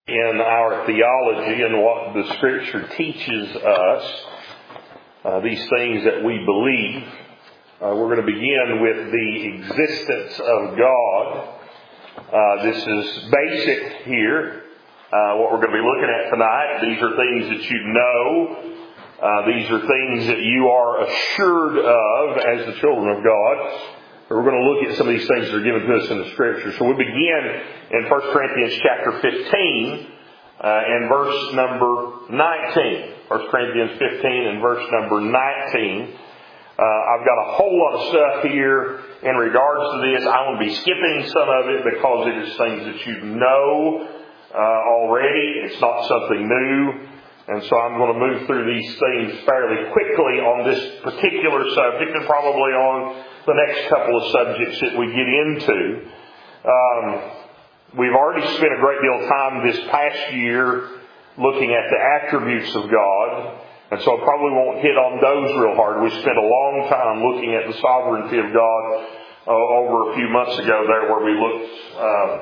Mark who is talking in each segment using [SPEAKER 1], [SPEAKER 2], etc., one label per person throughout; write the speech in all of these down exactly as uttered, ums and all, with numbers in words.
[SPEAKER 1] in our theology and what the Scripture teaches us, uh, these things that we believe. Uh, we're going to begin with the existence of God. Uh, this is basic here, uh, what we're going to be looking at tonight. These are things that you know. Uh, these are things that you are assured of as the children of God. We're going to look at some of these things that are given to us in the Scripture. So we begin in First Corinthians chapter fifteen uh, and verse number nineteen. First Corinthians fifteen and verse number nineteen. Uh, I've got a whole lot of stuff here in regards to this. I want to be skipping some of it because it is things that you know uh, already. It's not something new. And so I'm going to move through these things fairly quickly on this particular subject and probably on the next couple of subjects that we get into. Um, we've already spent a great deal of time this past year looking at the attributes of God. And so I probably won't hit on those real hard. We spent a long time looking at the sovereignty of God uh, over a few months ago there where we looked uh,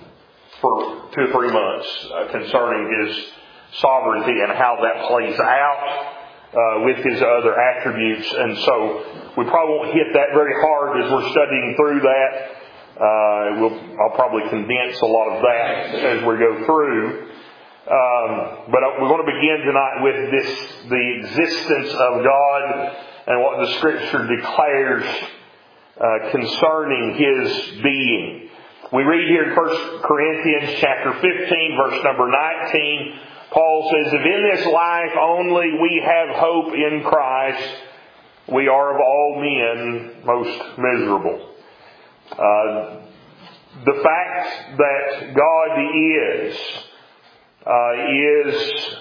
[SPEAKER 1] for two or three months uh, concerning His sovereignty and how that plays out uh, with His other attributes. And so we probably won't hit that very hard as we're studying through that. Uh, we'll, I'll probably condense a lot of that as we go through. Um, but we're going to begin tonight with this, the existence of God and what the Scripture declares uh, concerning His being. We read here in First Corinthians chapter fifteen, verse number nineteen, Paul says, "If in this life only we have hope in Christ, we are of all men most miserable." Uh, the fact that God is Uh, is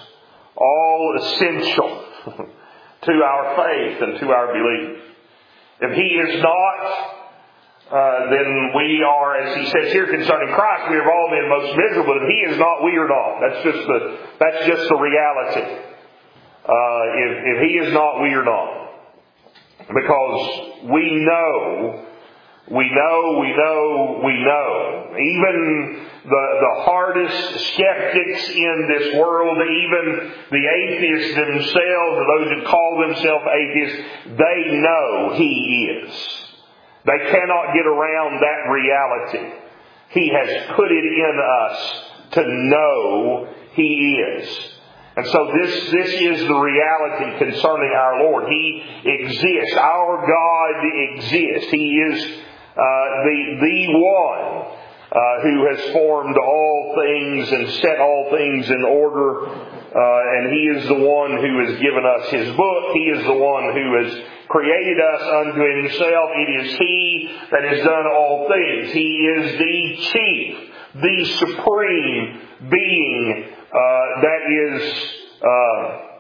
[SPEAKER 1] all essential to our faith and to our belief. If He is not, uh, then we are, as he says here concerning Christ, we are all men most miserable. If He is not, we are not. That's just the that's just the reality. Uh, if, if He is not, we are not, because we know. We know, we know, we know. Even the, the hardest skeptics in this world, even the atheists themselves, or those who call themselves atheists, they know He is. They cannot get around that reality. He has put it in us to know He is. And so this, this is the reality concerning our Lord. He exists. Our God exists. He is Uh, the the one uh, who has formed all things and set all things in order, uh, and He is the one who has given us His book. He is the one who has created us unto Himself. It is He that has done all things. He is the chief, the supreme being uh, that is uh,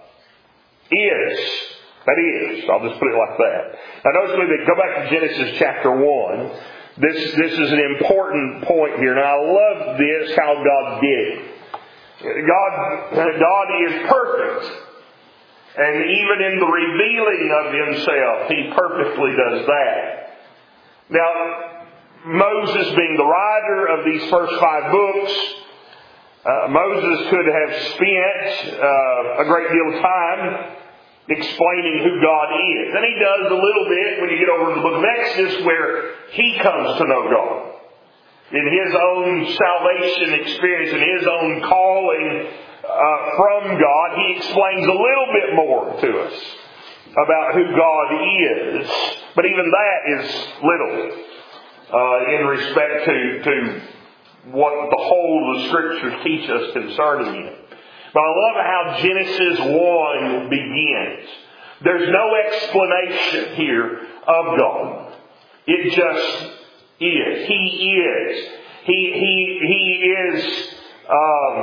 [SPEAKER 1] is. That is. I'll just put it like that. Now notice with me, go back to Genesis chapter one. This, this is an important point here. Now I love this, how God did it. God, God is perfect. And even in the revealing of Himself, He perfectly does that. Now, Moses being the writer of these first five books, uh, Moses could have spent uh, a great deal of time explaining who God is. And he does a little bit when you get over to the book of Exodus, where he comes to know God. In his own salvation experience and his own calling uh, from God, he explains a little bit more to us about who God is. But even that is little uh, in respect to, to what the whole of the Scriptures teach us concerning Him. But I love how Genesis one begins. There's no explanation here of God. It just is. He is. He he he is um,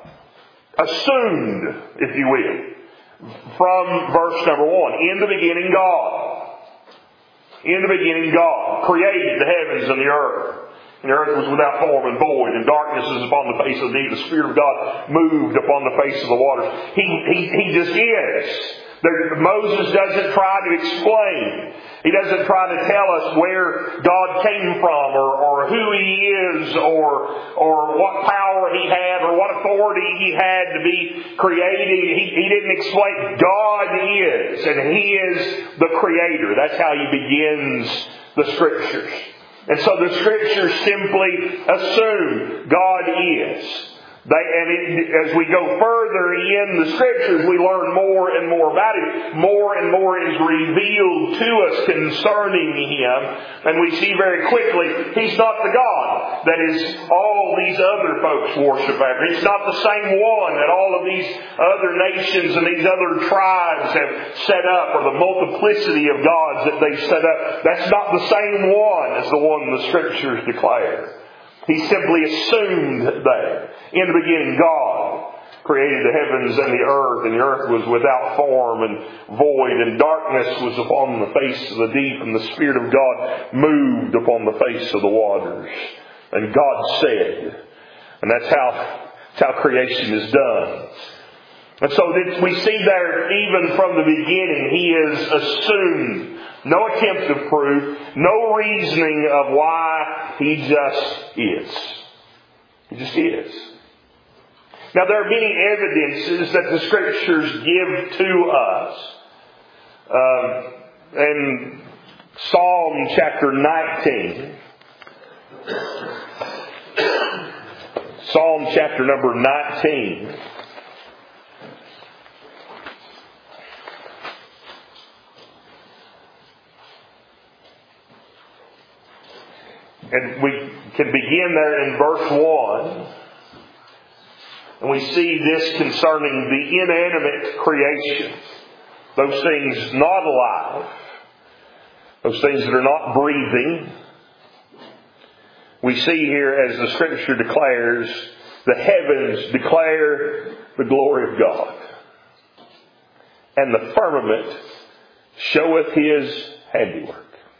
[SPEAKER 1] assumed, if you will, from verse number one. In the beginning, God. In the beginning, God created the heavens and the earth. And the earth was without form and void, and darkness is upon the face of the deep. The Spirit of God moved upon the face of the waters. He, he, he just is. There, Moses doesn't try to explain. He doesn't try to tell us where God came from or, or who He is or, or what power He had or what authority He had to be creating. He, he didn't explain. God is, and He is the Creator. That's how He begins the Scriptures. And so the Scriptures simply assume God is. They, and it, as we go further in the Scriptures, we learn more and more about Him. More and more is revealed to us concerning Him. And we see very quickly, He's not the God that is all these other folks worship after. He's not the same one that all of these other nations and these other tribes have set up, or the multiplicity of gods that they set up. That's not the same one as the one the Scriptures declare. He simply assumed that in the beginning God created the heavens and the earth, and the earth was without form and void, and darkness was upon the face of the deep, and the Spirit of God moved upon the face of the waters. And God said, and that's how, that's how creation is done. And so we see there, even from the beginning, He is assumed. No attempt of proof, no reasoning of why. He just is. He just is. Now there are many evidences that the Scriptures give to us. Um, in Psalm chapter nineteen, Psalm chapter number nineteen. And we can begin there in verse one. And we see this concerning the inanimate creation. Those things not alive. Those things that are not breathing. We see here, as the Scripture declares, the heavens declare the glory of God. And the firmament showeth His handiwork.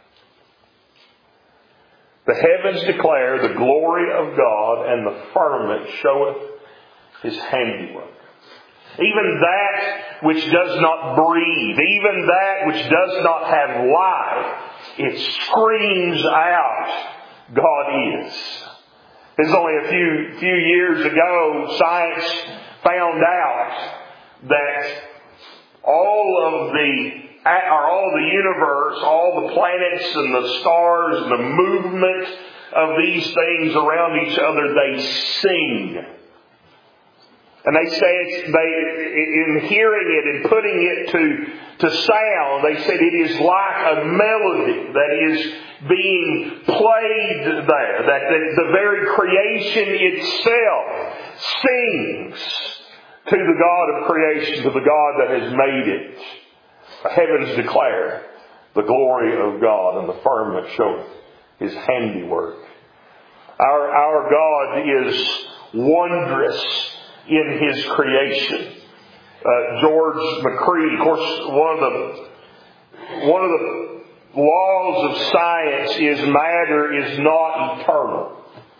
[SPEAKER 1] The heavens declare the glory of God, and the firmament showeth His handiwork. Even that which does not breathe, even that which does not have life, it screams out, God is. This is only a few, few years ago, science found out that all of the Are all the universe, all the planets and the stars and the movement of these things around each other, they sing. And they say, it's, they, in hearing it and putting it to, to sound, they said it is like a melody that is being played there. That the, the very creation itself sings to the God of creation, to the God that has made it. The heavens declare the glory of God, and the firmament showeth His handiwork. Our, our God is wondrous in His creation. Uh, George McCree, of course, one of the one of the laws of science is matter is not eternal,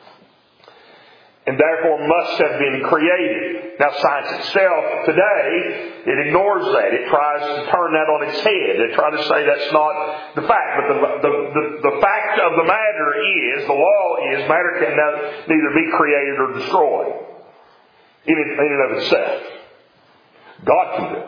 [SPEAKER 1] and therefore must have been created. Now science itself today, it ignores that. It tries to turn that on its head. It tries to say that's not the fact. But the, the, the, the fact of the matter is, the law is, matter can neither be created or destroyed in and of itself. God can do it.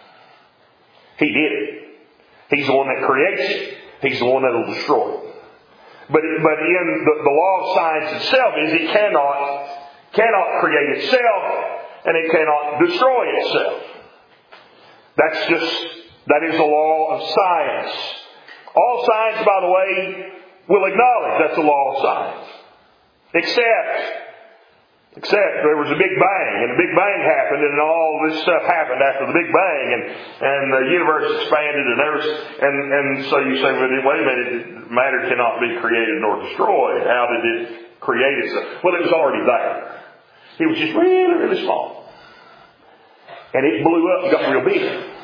[SPEAKER 1] He did it. He's the one that creates it. He's the one that will destroy it. But, but in the, the law of science itself is it cannot, cannot create itself, and it cannot destroy itself. That's just, that is the law of science. All science, by the way, will acknowledge that's the law of science. Except, except there was a Big Bang, and the Big Bang happened, and all this stuff happened after the Big Bang, and, and the universe expanded, and there was, and, and so you say, well, wait a minute, matter cannot be created nor destroyed. How did it create itself? Well, it was already there. It was just really, really small. And it blew up and got real big.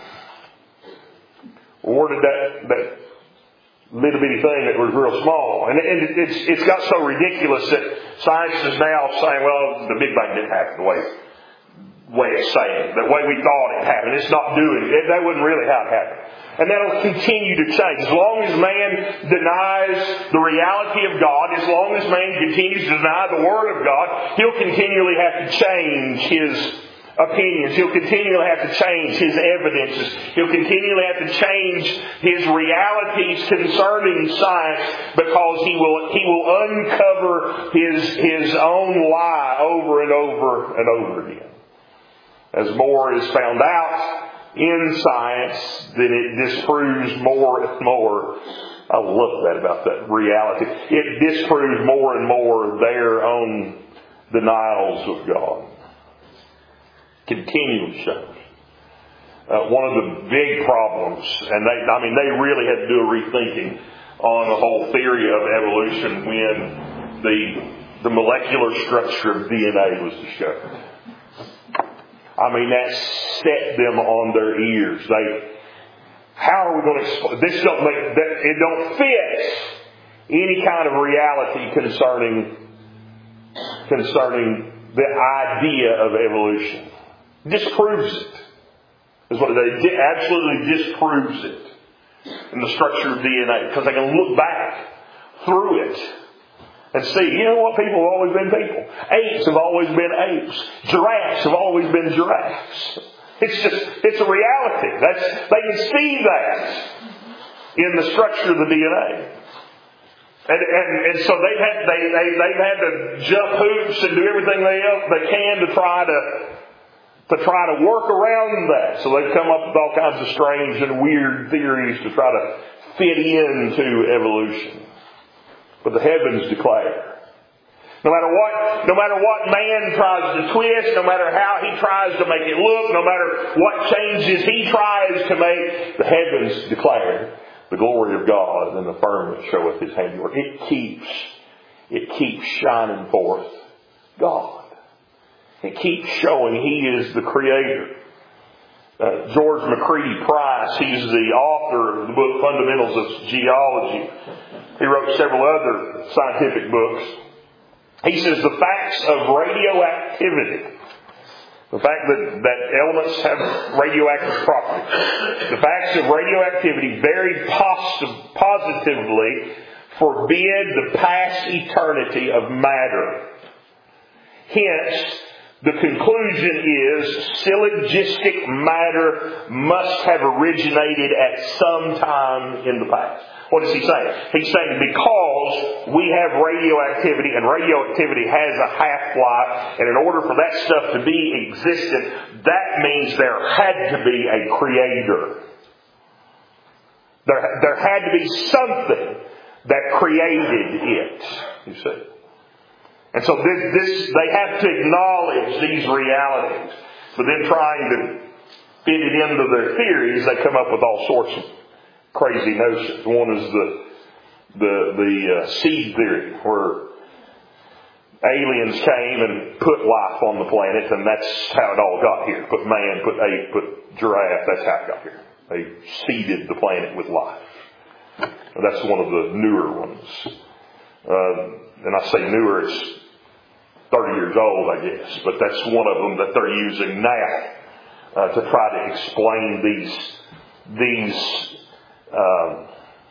[SPEAKER 1] Where did that, that little bitty thing that was real small? And, and it, it's, it's got so ridiculous that science is now saying, well, the Big Bang didn't happen the way way of saying it, the way we thought it happened. It's not doing it. That wasn't really how it happened. And that'll continue to change. As long as man denies the reality of God, as long as man continues to deny the Word of God, he'll continually have to change his opinions. He'll continually have to change his evidences. He'll continually have to change his realities concerning science, because he will he will uncover his his own lie over and over and over again. As more is found out in science, then it disproves more and more. I love that about that reality. It disproves more and more their own denials of God. Continually shows. Uh, one of the big problems, and they, I mean, they really had to do a rethinking on the whole theory of evolution when the the molecular structure of D N A was discovered. I mean, that set them on their ears. They, how are we going to explain this? Don't make that, it don't fit any kind of reality concerning concerning the idea of evolution. Disproves it. Is what it does. Absolutely disproves it in the structure of D N A, because they can look back through it and see, you know what, people have always been people. Apes have always been apes. Giraffes have always been giraffes. It's just, it's a reality. That's, they can see that in the structure of the D N A. And, and, and so they've had, they, they, they've had to jump hoops and do everything they, else they can to try to, to try to work around that. So they've come up with all kinds of strange and weird theories to try to fit into evolution. But the heavens declare. No matter what, no matter what man tries to twist, no matter how he tries to make it look, no matter what changes he tries to make, the heavens declare the glory of God, and the firmament showeth his handiwork. It keeps, it keeps shining forth God. It keeps showing He is the Creator. Uh, George McCready Price, he's the author of the book Fundamentals of Geology. He wrote several other scientific books. He says the facts of radioactivity, the fact that, that elements have radioactive properties, the facts of radioactivity very posit- positively forbid the past eternity of matter. Hence, the conclusion is syllogistic matter must have originated at some time in the past. What is he saying? He's saying because we have radioactivity, and radioactivity has a half-life, and in order for that stuff to be existent, that means there had to be a creator. There, there had to be something that created it, you see. And so this, this, they have to acknowledge these realities. But then trying to fit it into their theories, they come up with all sorts of crazy notions. One is the the the uh, seed theory, where aliens came and put life on the planet, and that's how it all got here. Put man, put ape, put giraffe, that's how it got here. They seeded the planet with life. And that's one of the newer ones. Uh, and I say newer, it's thirty years old, I guess. But that's one of them that they're using now uh, to try to explain these these um,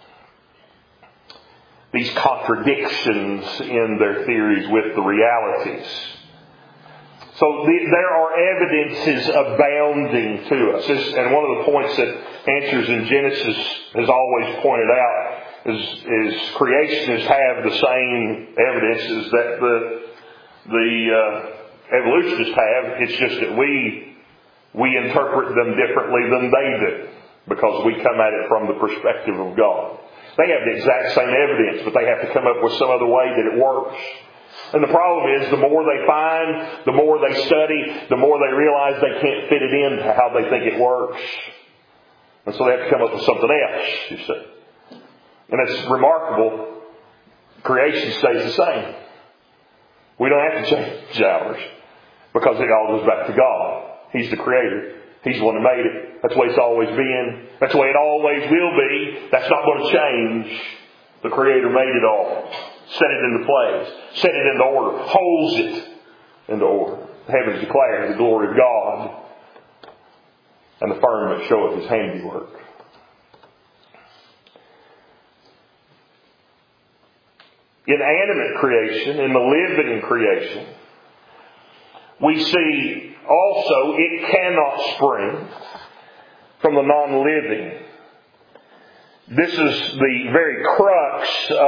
[SPEAKER 1] these contradictions in their theories with the realities. So the, there are evidences abounding to us. This, and one of the points that Answers in Genesis has always pointed out is, is creationists have the same evidences that the the uh, evolutionists have. It's just that we we interpret them differently than they do, because we come at it from the perspective of God. They have the exact same evidence, but they have to come up with some other way that it works. And the problem is, the more they find, the more they study, the more they realize they can't fit it into how they think it works. And so they have to come up with something else, you see. And it's remarkable. Creation stays the same. We don't have to change ours, because it all goes back to God. He's the Creator. He's the one that made it. That's the way it's always been. That's the way it always will be. That's not going to change. The Creator made it all. Set it into place. Set it into order. Holds it into order. the heavens declare the glory of God, and the firmament showeth His handiwork. In animate creation, in the living creation, we see also it cannot spring from the non-living. This is the very crux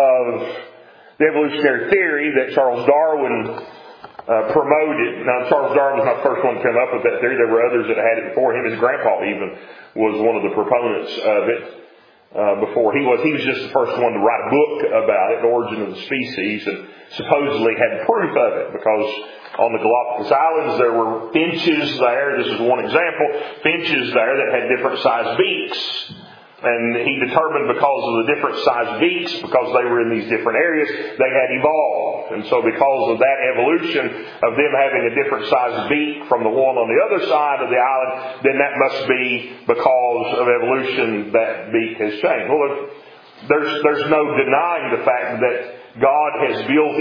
[SPEAKER 1] of the evolutionary theory that Charles Darwin uh, promoted. Now, Charles Darwin was not the first one to come up with that theory. There were others that had it before him. His grandpa even was one of the proponents of it uh, before he was. He was just the first one to write a book about it, The Origin of the Species, and supposedly had proof of it because on the Galapagos Islands there were finches there. This is one example. Finches there that had different sized beaks. And he determined because of the different sized beaks, because they were in these different areas, they had evolved. And so because of that evolution of them having a different sized beak from the one on the other side of the island, then that must be because of evolution that beak has changed. Well, there's, there's no denying the fact that God has built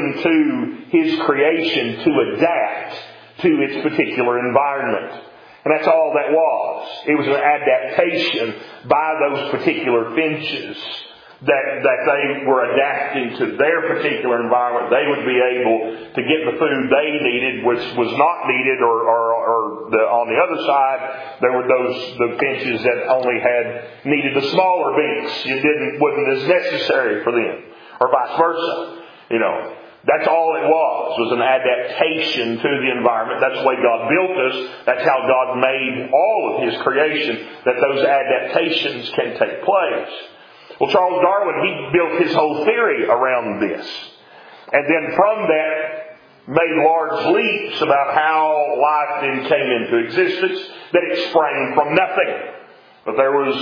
[SPEAKER 1] into His creation to adapt to its particular environment. And that's all that was. It was an adaptation by those particular finches that, that they were adapting to their particular environment. They would be able to get the food they needed, which was not needed, or, or, or the, on the other side, there were those the finches that only had needed the smaller beaks. It didn't wasn't as necessary for them, or vice versa. You know. That's all it was, was an adaptation to the environment. That's the way God built us. That's how God made all of His creation, that those adaptations can take place. Well, Charles Darwin, he built his whole theory around this. And then from that, made large leaps about how life then came into existence, that it sprang from nothing. But there was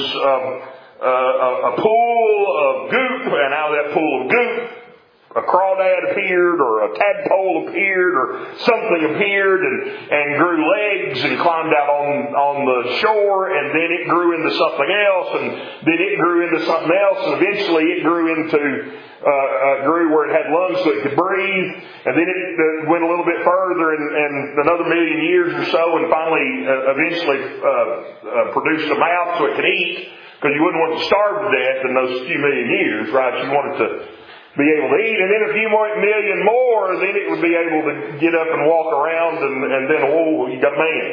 [SPEAKER 1] a, a, a pool of goop, and out of that pool of goop, a crawdad appeared, or a tadpole appeared, or something appeared and, and grew legs and climbed out on, on the shore, and then it grew into something else, and then it grew into something else, and eventually it grew into, uh, uh, grew where it had lungs so it could breathe, and then it uh, went a little bit further and, and another million years or so, and finally, uh, eventually uh, uh, produced a mouth so it could eat, because you wouldn't want to starve to death in those few million years, right? You wanted to be able to eat, and then a few more million more, then it would be able to get up and walk around, and, and then, oh, you got a man.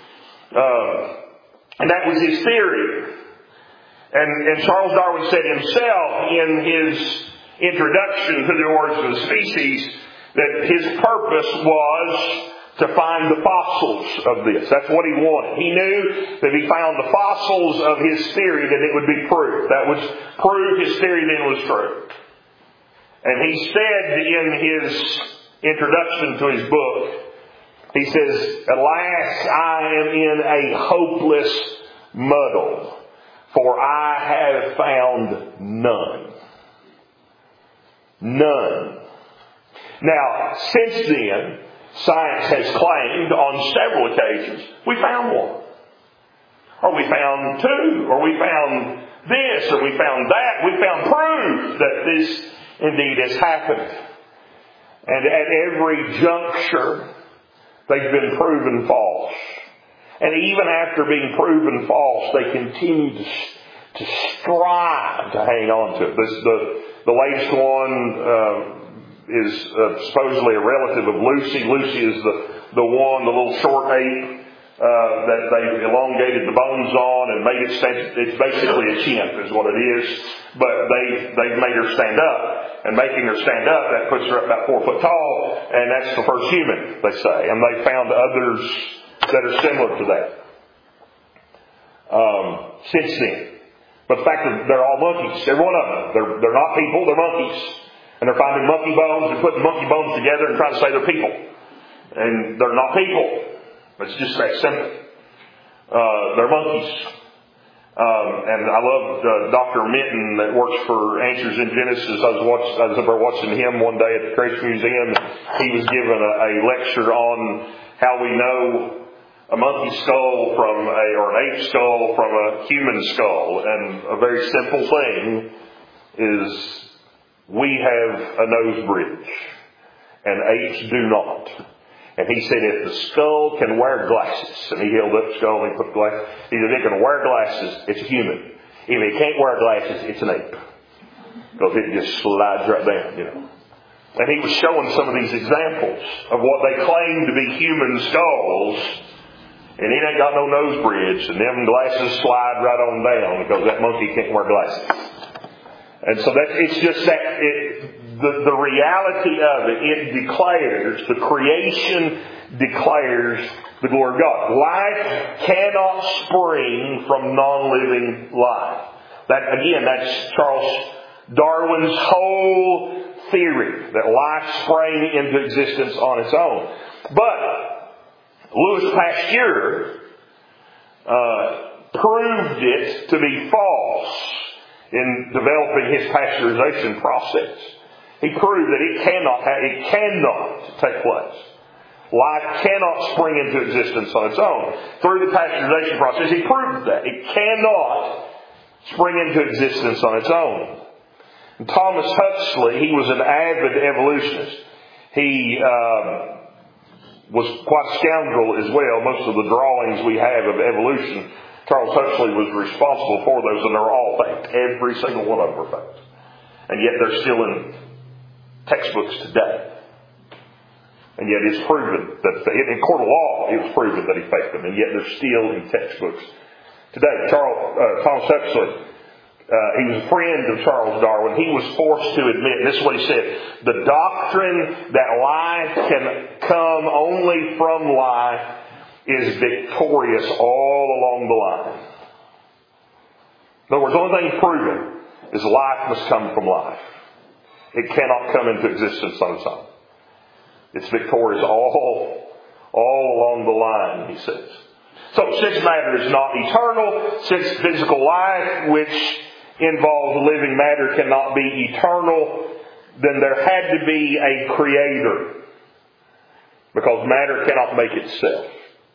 [SPEAKER 1] Uh, and that was his theory. And, and Charles Darwin said himself in his introduction to the Origin of the Species that his purpose was to find the fossils of this. That's what he wanted. He knew that if he found the fossils of his theory, then it would be proof. That would prove his theory then was true. And he said in his introduction to his book, he says, "Alas, I am in a hopeless muddle, for I have found none." None. Now, since then, science has claimed on several occasions, we found one. Or we found two. Or we found this. Or we found that. We found proof that this indeed has happened. And at every juncture, they've been proven false. And even after being proven false, they continue to, to strive to hang on to it. This, the, the latest one uh, is uh, supposedly a relative of Lucy. Lucy is the, the one, the little short ape, Uh, that they've elongated the bones on and made it stand. It's basically a chimp is what it is. But they, they've made her stand up. And making her stand up, that puts her up about four foot tall. And that's the first human, they say. And they found others that are similar to that. Um, since then. But the fact that they're all monkeys, every one of them. They're, they're not people, they're monkeys. And they're finding monkey bones and putting monkey bones together and trying to say they're people. And they're not people. It's just that simple. Uh, they're monkeys. Um, and I love uh, Doctor Minton that works for Answers in Genesis. I was, watch, I was up there watching him one day at the Creation Museum. He was given a, a lecture on how we know a monkey skull from a, or an ape skull from a human skull. And a very simple thing is we have a nose bridge and apes do not. And he said, if the skull can wear glasses, and he held up the skull and he put glasses, he said, if it can wear glasses, it's a human. If it can't wear glasses, it's an ape. Because it just slides right down, you know. And he was showing some of these examples of what they claim to be human skulls. And it ain't got no nose bridge. And them glasses slide right on down because that monkey can't wear glasses. And so that it's just that it, the, the reality of it, it declares, the creation declares the glory of God. Life cannot spring from non-living life. That again, that's Charles Darwin's whole theory, that life sprang into existence on its own. But Louis Pasteur uh, proved it to be false in developing his pasteurization process. He proved that it cannot have, it cannot take place. Life cannot spring into existence on its own. Through the pasteurization process, he proved that it cannot spring into existence on its own. And Thomas Huxley, he was an avid evolutionist. He um, was quite a scoundrel as well. Most of the drawings we have of evolution, Charles Huxley was responsible for those, and they're all faked. Every single one of them are faked. And yet they're still in textbooks today. And yet it's proven that, in court of law, it was proven that he faked them, and yet they're still in textbooks today. Charles uh, Thomas Huxley, Uh, he was a friend of Charles Darwin. He was forced to admit, and this is what he said, the doctrine that life can come only from life is victorious all along the line. In other words, the only thing proven is life must come from life. It cannot come into existence on its own. It's victorious all, all along the line, he says. So since matter is not eternal, since physical life, which involves living matter, cannot be eternal, then there had to be a creator. Because matter cannot make itself.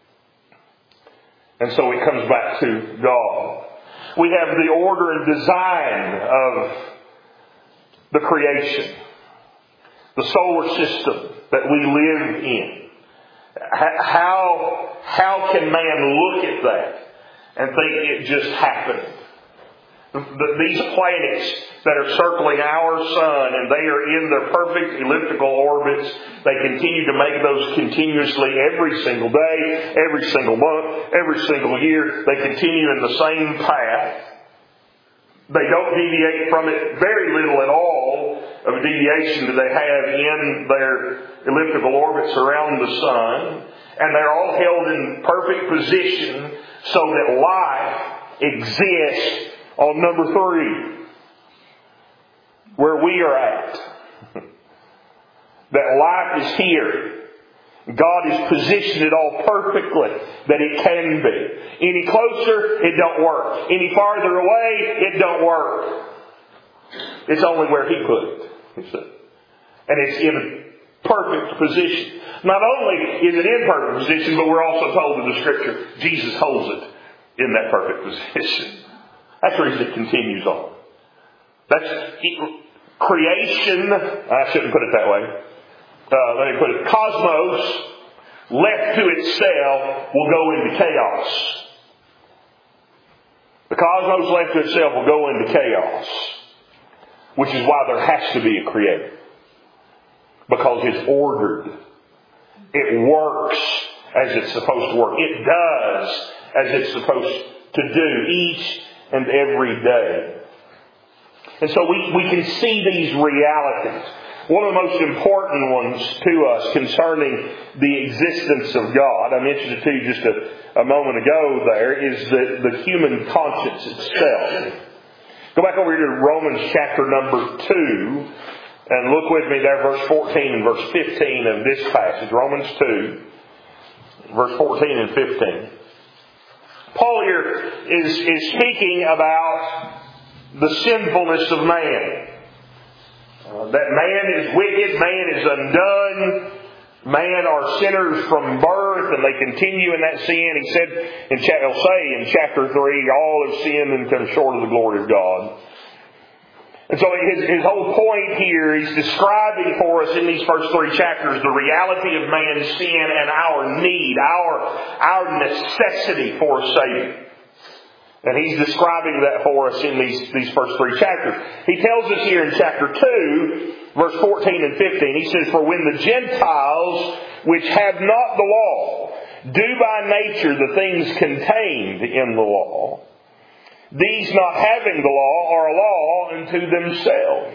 [SPEAKER 1] And so it comes back to God. We have the order and design of the creation. The solar system that we live in. How, how can man look at that and think it just happened? These planets that are circling our sun, and they are in their perfect elliptical orbits, they continue to make those continuously every single day, every single month, every single year. They continue in the same path. They don't deviate from it, very little at all of a deviation do they have in their elliptical orbits around the sun. And they're all held in perfect position so that life exists on number three, where we are at. That life is here. God has positioned it all perfectly that it can be. Any closer, it don't work. Any farther away, it don't work. It's only where He put it. You see. And it's in a perfect position. Not only is it in perfect position, but we're also told in the Scripture, Jesus holds it in that perfect position. That's the reason it continues on. That's creation. I shouldn't put it that way. Uh, let me put it. Cosmos, left to itself, will go into chaos. The cosmos left to itself will go into chaos. Which is why there has to be a creator. Because it's ordered. It works as it's supposed to work. It does as it's supposed to do each and every day. And so we, we can see these realities. One of the most important ones to us concerning the existence of God, I mentioned it to you just a, a moment ago there, is the, the human conscience itself. Go back over here to Romans chapter number two, and look with me there, verse fourteen and verse fifteen of this passage. Romans two, verse fourteen and fifteen. Paul here is, is speaking about the sinfulness of man. Uh, that man is wicked, man is undone, man are sinners from birth, and they continue in that sin. He said, in he'll say in chapter three, all have sinned and come short of the glory of God. And so his, his whole point here, he's describing for us in these first three chapters the reality of man's sin and our need, our, our necessity for a Savior. And he's describing that for us in these, these first three chapters. He tells us here in chapter two, verse fourteen and fifteen, he says, "For when the Gentiles, which have not the law, do by nature the things contained in the law, these not having the law are a law unto themselves,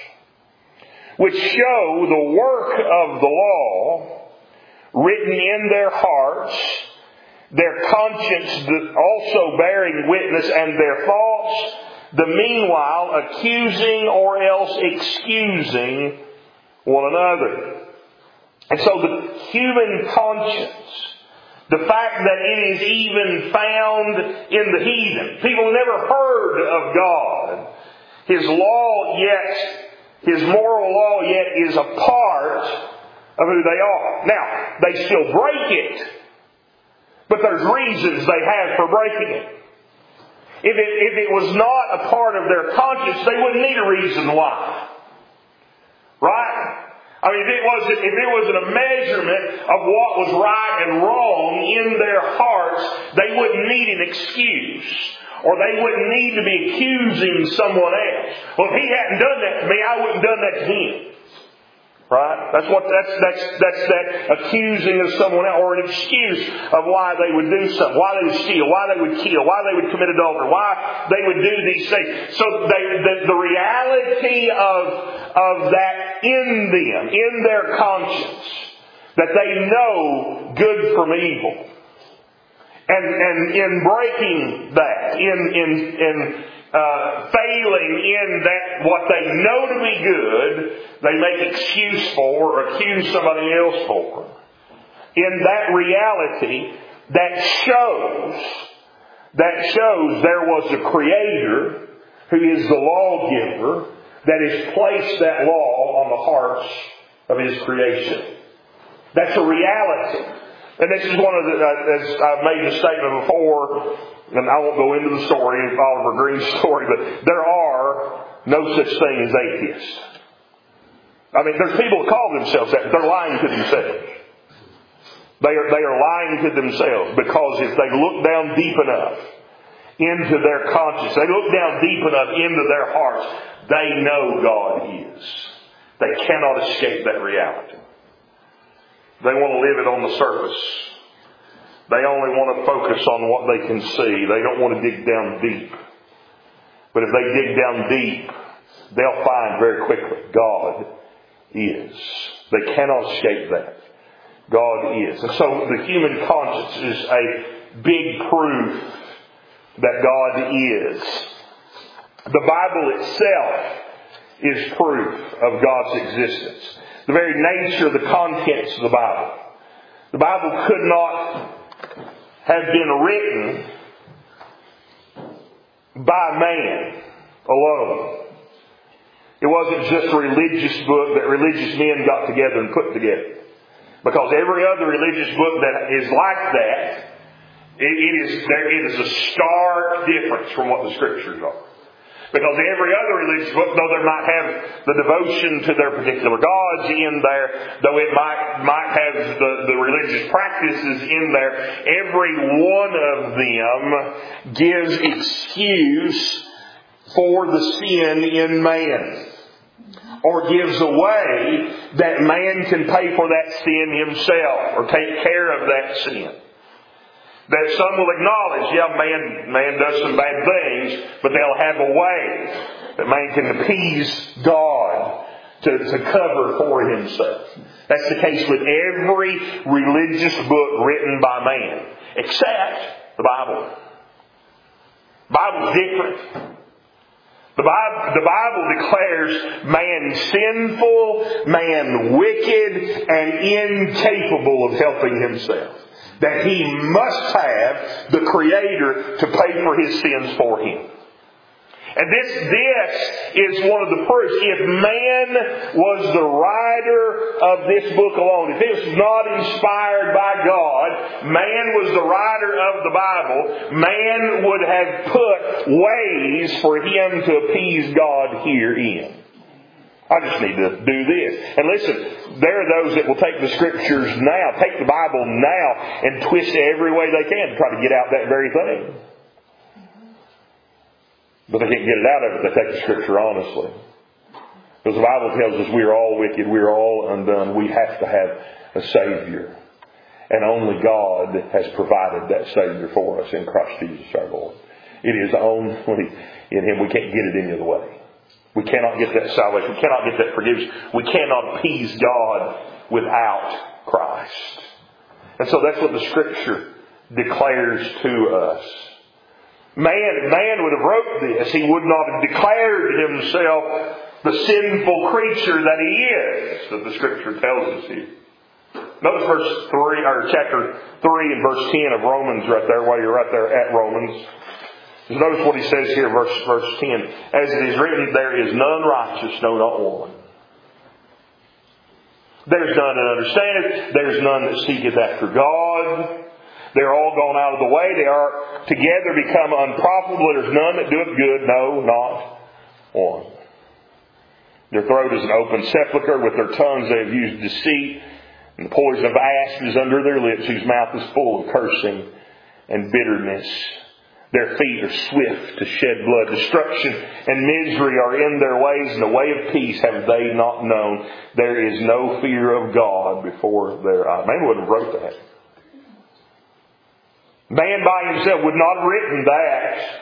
[SPEAKER 1] which show the work of the law written in their hearts, their conscience also bearing witness, and their thoughts, the meanwhile accusing or else excusing one another." And so the human conscience, the fact that it is even found in the heathen. People never heard of God. His law yet, His moral law yet is a part of who they are. Now, they still break it, but there's reasons they have for breaking it. If it, if it was not a part of their conscience, they wouldn't need a reason why. Right? I mean, if it wasn't, if it wasn't a measurement of what was right and wrong in their hearts, they wouldn't need an excuse. Or they wouldn't need to be accusing someone else. Well, if he hadn't done that to me, I wouldn't have done that to him. Right? That's what, that's, that's, that's that accusing of someone else, or an excuse of why they would do something, why they would steal, why they would kill, why they would commit adultery, why they would do these things. So they, the, the reality of, of that in them, in their conscience, that they know good from evil. And, and in breaking that, in, in, in, Uh, failing in that what they know to be good, they make excuse for or accuse somebody else for. In that reality, that shows, that shows there was a Creator who is the lawgiver that has placed that law on the hearts of His creation. That's a reality. And this is one of the, uh, as I've made the statement before, and I won't go into the story, Oliver Green's story, but there are no such thing as atheists. I mean, there's people who call themselves that, but they're lying to themselves. They are, they are lying to themselves, because if they look down deep enough into their conscience, they look down deep enough into their hearts, they know God is. They cannot escape that reality. They want to live it on the surface. They only want to focus on what they can see. They don't want to dig down deep. But if they dig down deep, they'll find very quickly God is. They cannot escape that. God is. And so the human conscience is a big proof that God is. The Bible itself is proof of God's existence. The very nature of the contents of the Bible. The Bible could not have been written by man alone. It wasn't just a religious book that religious men got together and put together. Because every other religious book that is like that, it, it is there it is a stark difference from what the Scriptures are. Because every other religious book, though there might have the devotion to their particular gods in there, though it might might have the, the religious practices in there, every one of them gives excuse for the sin in man. Or gives a way that man can pay for that sin himself, or take care of that sin. That some will acknowledge, yeah, man, man does some bad things, but they'll have a way that man can appease God to, to cover for himself. That's the case with every religious book written by man, except the Bible. The Bible's different. The Bible, the Bible declares man sinful, man wicked, and incapable of helping himself. That he must have the Creator to pay for his sins for him. And this, this is one of the proofs. If man was the writer of this book alone, if it was not inspired by God, man was the writer of the Bible, man would have put ways for him to appease God herein. I just need to do this. And listen, there are those that will take the Scriptures now, take the Bible now, and twist it every way they can to try to get out that very thing. But they can't get it out of it. They take the Scripture honestly. Because the Bible tells us we are all wicked, we are all undone. We have to have a Savior. And only God has provided that Savior for us in Christ Jesus our Lord. It is only in Him. We can't get it any other way. We cannot get that salvation. We cannot get that forgiveness. We cannot appease God without Christ. And so that's what the Scripture declares to us. Man, man would have wrote this. He would not have declared himself the sinful creature that he is, that the Scripture tells us here. Notice verse three, or chapter three and verse ten of Romans right there, while you're right there at Romans. Just notice what he says here, verse verse ten. As it is written, there is none righteous, no, not one. There's none that understandeth. There's none that seeketh after God. They're all gone out of the way. They are together become unprofitable. There's none that doeth good. No, not one. Their throat is an open sepulchre. With their tongues they have used deceit. And the poison of ashes under their lips, whose mouth is full of cursing and bitterness. Their feet are swift to shed blood. Destruction and misery are in their ways, and the way of peace have they not known. There is no fear of God before their eyes. Man wouldn't have wrote that. Man by himself would not have written that.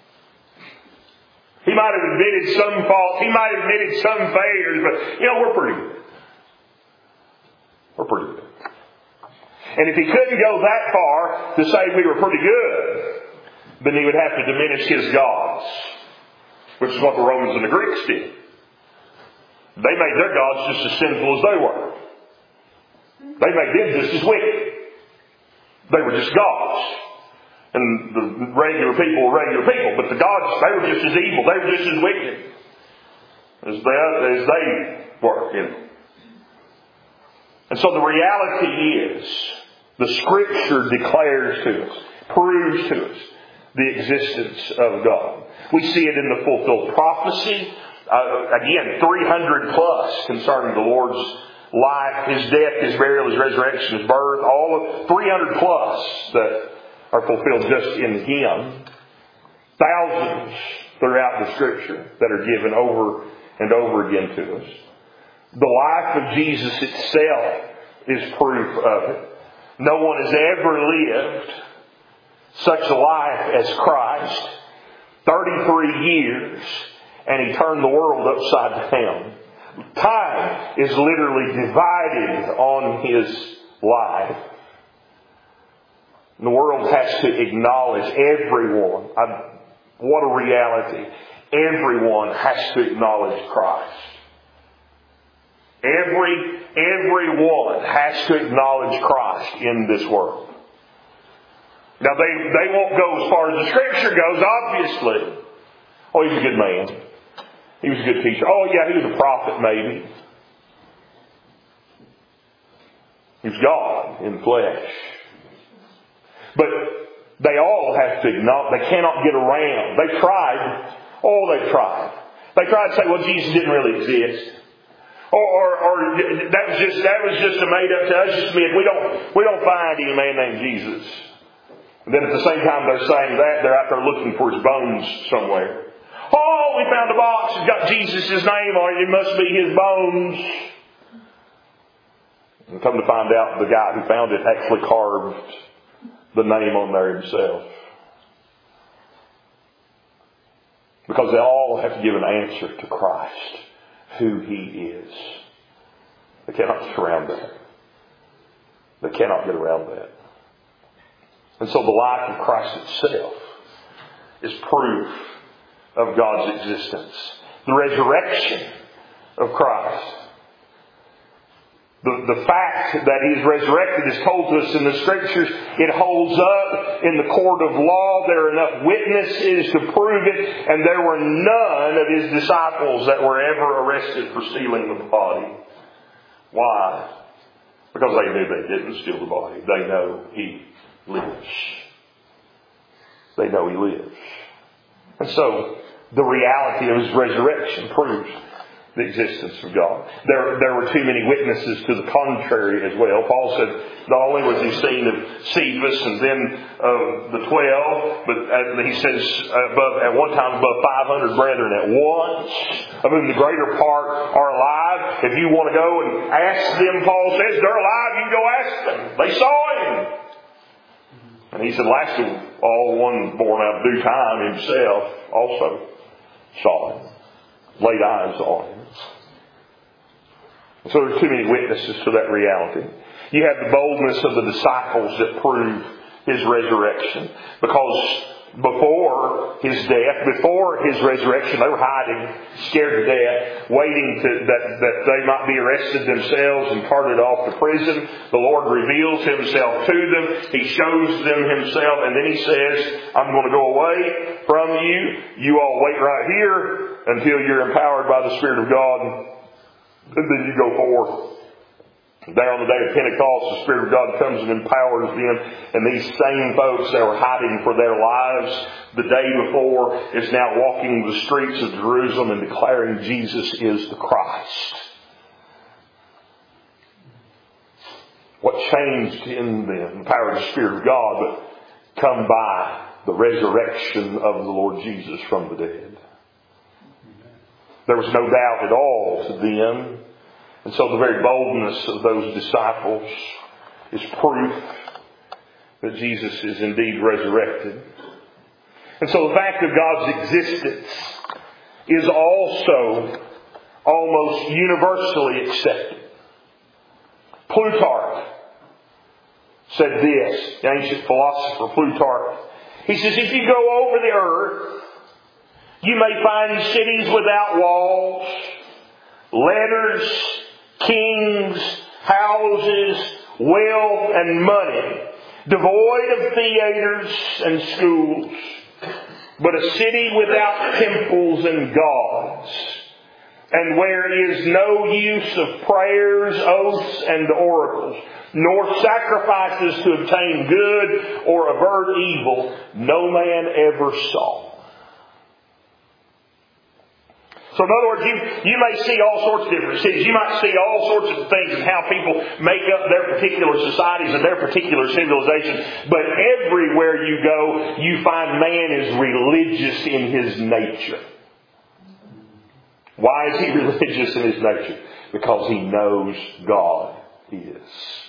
[SPEAKER 1] He might have admitted some faults. He might have admitted some failures, but, you know, we're pretty good. We're pretty good. And if he couldn't go that far to say we were pretty good, then he would have to diminish his gods, which is what the Romans and the Greeks did. They made their gods just as sinful as they were. They made them just as wicked. They were just gods. And the regular people were regular people. But the gods, they were just as evil. They were just as wicked as they, as they were. You know. And so the reality is, the Scripture declares to us, proves to us, the existence of God. We see it in the fulfilled prophecy. Uh, again, three hundred plus concerning the Lord's life, His death, His burial, His resurrection, His birth, all of three hundred plus that are fulfilled just in Him. Thousands throughout the Scripture that are given over and over again to us. The life of Jesus itself is proof of it. No one has ever lived such a life as Christ. thirty-three years, and He turned the world upside down. Time is literally divided on His life. The world has to acknowledge everyone. I, what a reality. Everyone has to acknowledge Christ. Every, everyone has to acknowledge Christ in this world. Now, they, they won't go as far as the Scripture goes, obviously. Oh, he's a good man. He was a good teacher. Oh, yeah, he was a prophet, maybe. He was God in flesh. But they all have to acknowledge, they cannot get around. They tried. Oh, they tried. They tried to say, well, Jesus didn't really exist. Or, or, or that was just that was just a made up to us, just myth. We don't we don't find any man named Jesus. And then at the same time they're saying that, they're out there looking for his bones somewhere. Oh, we found a box. It's got Jesus' name on it. It must be his bones. And come to find out, the guy who found it actually carved the name on there himself. Because they all have to give an answer to Christ, who He is. They cannot get around that. They cannot get around that. And so the life of Christ itself is proof of God's existence. The resurrection of Christ The, the fact that He's resurrected is told to us in the Scriptures. It holds up in the court of law. There are enough witnesses to prove it. And there were none of His disciples that were ever arrested for stealing the body. Why? Because they knew they didn't steal the body. They know He lives. They know He lives. And so, the reality of His resurrection proves the existence of God. There, there were too many witnesses to the contrary as well. Paul said not only was he seen of Cephas and then of the twelve, but he says above, at one time above five hundred brethren at once, of whom the greater part are alive. If you want to go and ask them, Paul says, they're alive, you can go ask them. They saw Him. And he said, last of all, one born out of due time himself also saw Him. Laid eyes on Him. So there's too many witnesses to that reality. You have the boldness of the disciples that prove His resurrection. Because before His death, before His resurrection, they were hiding, scared to death, waiting to, that, that they might be arrested themselves and carted off to prison. The Lord reveals Himself to them. He shows them Himself, and then He says, I'm going to go away from you. You all wait right here until you're empowered by the Spirit of God. And then you go forth. There on the day of Pentecost, the Spirit of God comes and empowers them. And these same folks that were hiding for their lives the day before is now walking the streets of Jerusalem and declaring Jesus is the Christ. What changed in them, the power of the Spirit of God, but come by the resurrection of the Lord Jesus from the dead. There was no doubt at all to them. And so the very boldness of those disciples is proof that Jesus is indeed resurrected. And so the fact of God's existence is also almost universally accepted. Plutarch said this, the ancient philosopher Plutarch. He says, if you go over the earth, you may find cities without walls, letters, kings, houses, wealth, and money, devoid of theaters and schools, but a city without temples and gods, and where is no use of prayers, oaths, and oracles, nor sacrifices to obtain good or avert evil, no man ever saw. So in other words, you, you may see all sorts of different cities. You might see all sorts of things and how people make up their particular societies and their particular civilizations. But everywhere you go, you find man is religious in his nature. Why is he religious in his nature? Because he knows God is.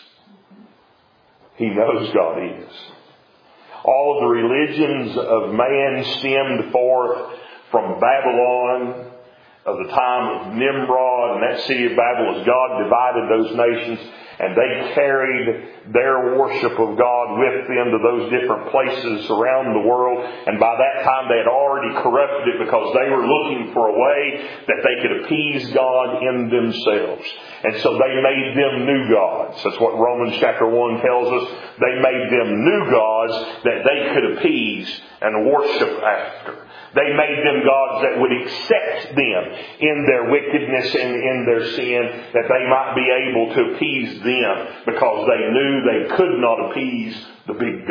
[SPEAKER 1] He knows God is. All the religions of man stemmed forth from Babylon, of the time of Nimrod and that city of Babel, as God divided those nations, and they carried their worship of God with them to those different places around the world. And by that time they had already corrupted it because they were looking for a way that they could appease God in themselves. And so they made them new gods. That's what Romans chapter one tells us. They made them new gods that they could appease and worship after. They made them gods that would accept them in their wickedness and in their sin, that they might be able to appease them because they knew they could not appease the big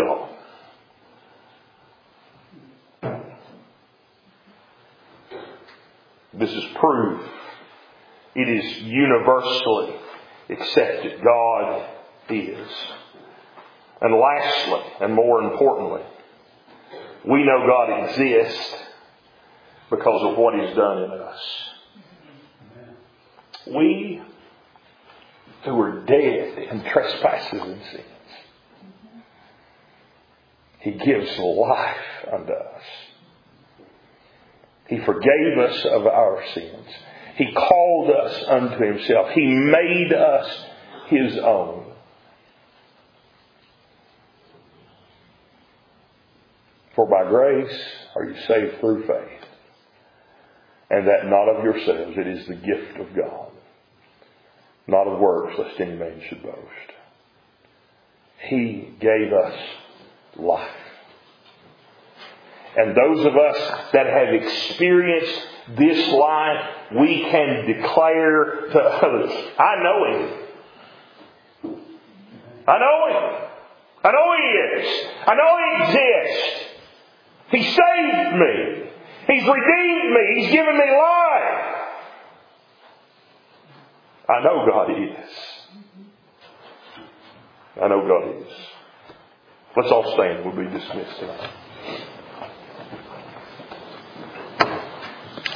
[SPEAKER 1] God. This is proof. It is universally accepted. God is. And lastly, and more importantly, we know God exists because of what He's done in us. We who were dead in trespasses and sins, He gives life unto us. He forgave us of our sins. He called us unto Himself. He made us His own. For by grace are you saved through faith, and that not of yourselves, it is the gift of God, not of works, lest any man should boast. He gave us life. And those of us that have experienced this life, we can declare to others, I know Him. I know Him. I know He is. I know He exists. He saved me. He's redeemed me. He's given me life. I know God is. I know God is. Let's all stand. We'll be dismissed tonight.